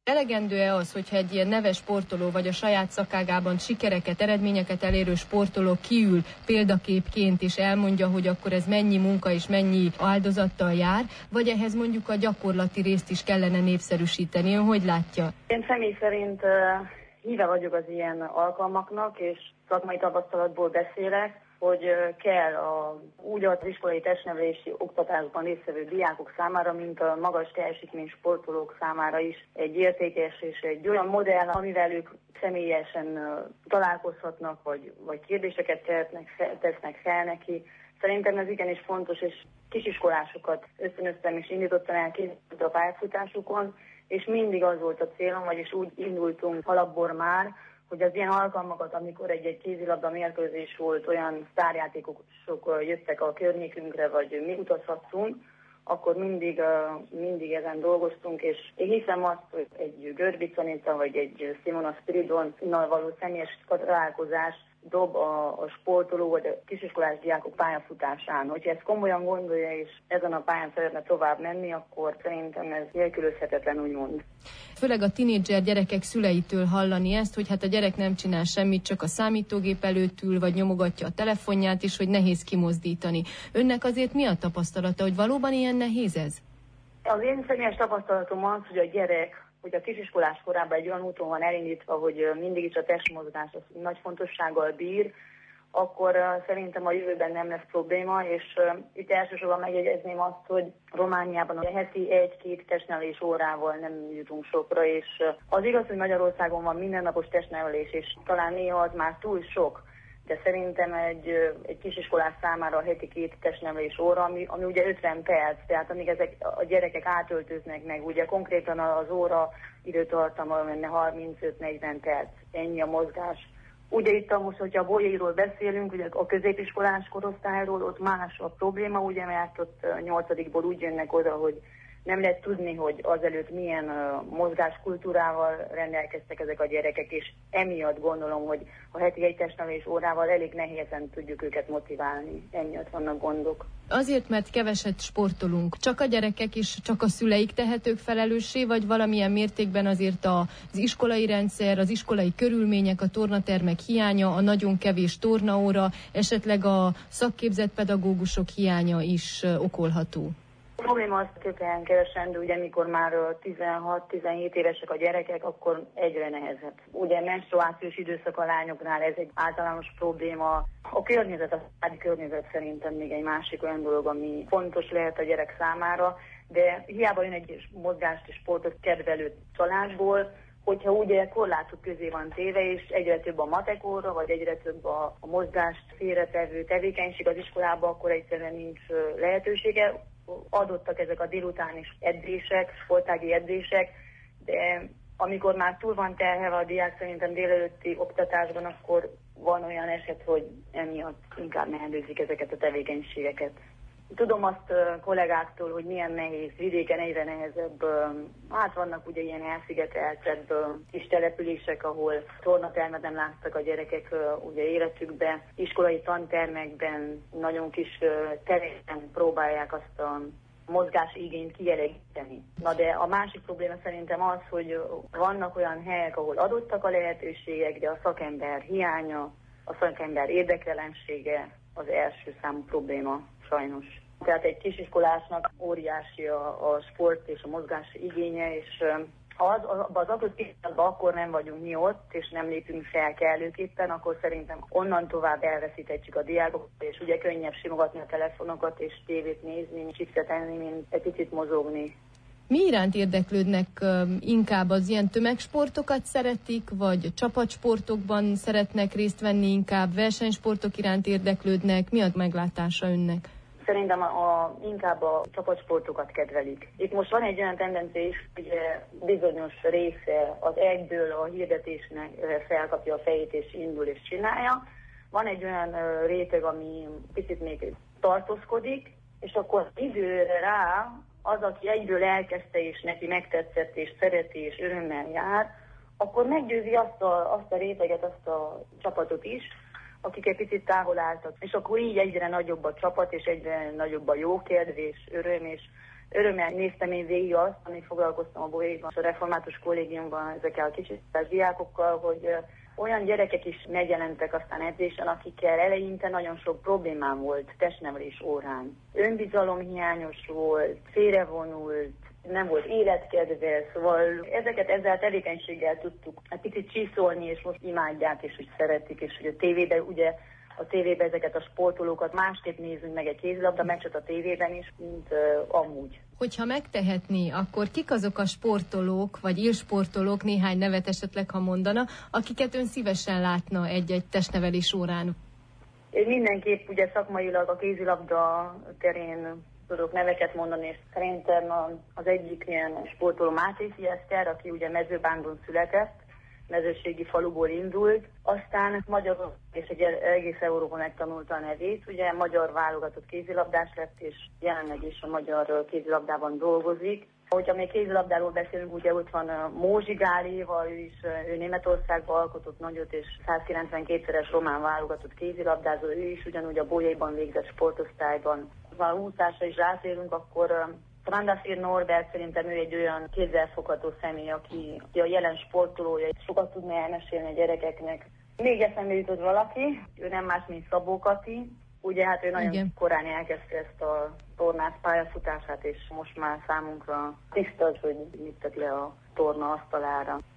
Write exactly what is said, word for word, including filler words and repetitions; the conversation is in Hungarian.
Elegendő-e az, hogyha egy ilyen neves sportoló vagy a saját szakágában sikereket, eredményeket elérő sportoló kiül példaképként és elmondja, hogy akkor ez mennyi munka és mennyi áldozattal jár, vagy ehhez mondjuk a gyakorlati részt is kellene népszerűsíteni? Ön hogy látja? Én személy szerint uh, híve vagyok az ilyen alkalmaknak, és szakmai tapasztalatból beszélek, hogy kell a, úgy az iskolai testnevelési oktatásban résztvevő diákok számára, mint a magas teljesítmény sportolók számára is egy értékes és egy olyan modell, amivel ők személyesen találkozhatnak, vagy, vagy kérdéseket tehetnek, tesznek fel neki. Szerintem ez igenis fontos, és kisiskolásokat ösztönöztem és indítottam el készíteni a pályafutásukon, és mindig az volt a célom, vagyis úgy indultunk alapból már, hogy az ilyen alkalmakat, amikor egy-egy kézilabda mérkőzés volt, olyan sztárjátékosok jöttek a környékünkre, vagy mi utazhattunk, akkor mindig, mindig ezen dolgoztunk, és én hiszem azt, hogy egy Görbic Anita, vagy egy Simona Spiridonnal való személyes találkozás dob a, a sportoló vagy a kisiskolás diákok pályafutásán. Hogyha ezt komolyan gondolja, és ezen a pályán szeretne tovább menni, akkor szerintem ez nélkülözhetetlen, úgymond. Főleg a tinédzser gyerekek szüleitől hallani ezt, hogy hát a gyerek nem csinál semmit, csak a számítógép előtt ül, vagy nyomogatja a telefonját, és hogy nehéz kimozdítani. Önnek azért mi a tapasztalata, hogy valóban ilyen nehéz ez? Az én személyes tapasztalatom az, hogy a gyerek, hogy a kisiskolás korában egy olyan úton van elindítva, hogy mindig is a testmozgás az nagy fontossággal bír, akkor uh, szerintem a jövőben nem lesz probléma, és uh, itt elsősorban megjegyezném azt, hogy Romániában a heti egy-két testnevelés órával nem jutunk sokra, és uh, az igaz, hogy Magyarországon van mindennapos testnevelés, és talán néha az már túl sok, de szerintem egy, uh, egy kisiskolás számára a heti két testnevelés óra, ami, ami ugye ötven perc, tehát amíg ezek a gyerekek átöltöznek meg, ugye konkrétan az óra időtartama menne harmincöt-negyven perc, ennyi a mozgás. Ugye itt most, hogyha a bolyairól beszélünk, ugye a középiskolás korosztályról, ott más a probléma, ugye, mert ott nyolcadikból úgy jönnek oda, hogy nem lehet tudni, hogy azelőtt milyen uh, mozgáskultúrával rendelkeztek ezek a gyerekek, és emiatt gondolom, hogy a heti egy testnevelés órával elég nehézen tudjuk őket motiválni. Emiatt vannak gondok. Azért, mert keveset sportolunk, csak a gyerekek és csak a szüleik tehetők felelőssé, vagy valamilyen mértékben azért az iskolai rendszer, az iskolai körülmények, a tornatermek hiánya, a nagyon kevés tornaóra, esetleg a szakképzett pedagógusok hiánya is okolható? A probléma az tökéletesen kevesen, de ugye mikor már tizenhat-tizenhét évesek a gyerekek, akkor egyre nehezebb. Ugye menstruációs időszak a lányoknál ez egy általános probléma. A környezet, a családi környezet szerintem még egy másik olyan dolog, ami fontos lehet a gyerek számára, de hiába jön egy mozgást és sportot kedvelő családból, hogyha ugye korlátok közé van téve, és egyre több a matek óra, vagy egyre több a, a mozgást félretevő tevékenység az iskolában, akkor egyszerűen nincs lehetősége. Adottak ezek a délutáni edzések, sportági edzések, de amikor már túl van terhelve a diák szerintem délelőtti oktatásban, akkor van olyan eset, hogy emiatt inkább mehendőzik ezeket a tevékenységeket. Tudom azt uh, kollégáktól, hogy milyen nehéz, vidéken egyre nehezebb, uh, hát vannak ugye ilyen elszigeteltebb uh, kis települések, ahol tornatermet nem láttak a gyerekek uh, ugye életükben, iskolai tantermekben nagyon kis uh, területen próbálják azt a mozgás igényt kielégíteni. Na de a másik probléma szerintem az, hogy vannak olyan helyek, ahol adottak a lehetőségek, de a szakember hiánya, a szakember érdekelensége az első számú probléma. Sajnos. Tehát egy kisiskolásnak óriási a, a sport és a mozgás igénye, és az, az, az adott pillanatban akkor nem vagyunk mi ott, és nem lépünk fel kellőképpen, akkor szerintem onnan tovább elveszítettük a diákokat, és ugye könnyebb simogatni a telefonokat, és tévét nézni, chipset enni, mint egy picit mozogni. Mi iránt érdeklődnek inkább, az ilyen tömegsportokat szeretik, vagy csapatsportokban szeretnek részt venni inkább, versenysportok iránt érdeklődnek? Mi a meglátása önnek? Szerintem a, a, inkább a csapatsportokat kedvelik. Itt most van egy olyan tendencia is, hogy bizonyos része az egyből a hirdetésnek felkapja a fejét és indul és csinálja. Van egy olyan réteg, ami picit még tartózkodik, és akkor időre rá az, aki egyből elkezdte és neki megtetszett és szereti és örömmel jár, akkor meggyőzi azt a, azt a réteget, azt a csapatot is, akik egy picit távol álltak. És akkor így egyre nagyobb a csapat, és egyre nagyobb a jókedv és öröm, és Örömmel néztem én végig azt, amíg foglalkoztam a Bolyaiban, a református kollégiumban ezekkel a kicsit diákokkal, hogy olyan gyerekek is megjelentek aztán edzésen, akikkel eleinte nagyon sok problémám volt testnevelés órán. Önbizalom hiányos volt, félrevonult, nem volt életkedve, szóval ezeket ezzel a tevékenységgel tudtuk egy picit csiszolni, és most imádják, és úgy szeretik, és hogy a tévében ugye a tévében ezeket a sportolókat másképp nézünk meg egy kézilabda meccset a tévében is, mint uh, amúgy. Hogyha megtehetné, akkor kik azok a sportolók, vagy élsportolók, néhány nevet esetleg, ha mondana, akiket ön szívesen látna egy-egy testnevelés órán? Én mindenképp ugye szakmailag a kézilabda terén tudok neveket mondani, és szerintem az egyik ilyen sportoló Máté Fieszter, aki ugye Mezőbándon született, mezőségi faluból indult, aztán magyar és egy egész Európa megtanulta a nevét, ugye magyar válogatott kézilabdás lett, és jelenleg is a magyar kézilabdában dolgozik. Hogyha még kézilabdáról beszélünk, ugye ott van Mózsi Gáléva, ő is ő Németországban alkotott nagyot, és százkilencvenkétszeres román válogatott kézilabdázó, ő is ugyanúgy a Bolyaiban végzett sportosztályban. Ha a úszásra is rátérünk, akkor Trandafir Norbert, szerintem ő egy olyan kézzelfogható személy, aki a jelen sportolója, sokat tudna elmesélni a gyerekeknek. Még eszembe jutott valaki, ő nem más, mint Szabó Kati. Ugye hát ő nagyon Igen. korán elkezdte ezt a tornász pályafutását, és most már számunkra tiszta, hogy mit tett le a torna asztalára.